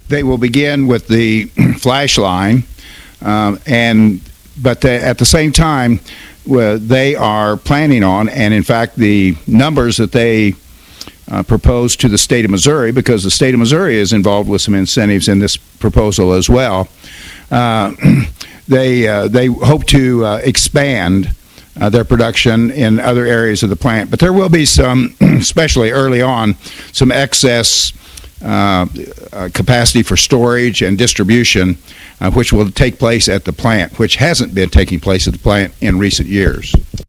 They will begin with the flash line, but at the same time, they are planning on, and in fact, the numbers that they proposed to the state of Missouri, because the state of Missouri is involved with some incentives in this proposal as well. They hope to expand their production in other areas of the plant, but there will be some, especially early on, some excess capacity for storage and distribution, which will take place at the plant, which hasn't been taking place at the plant in recent years.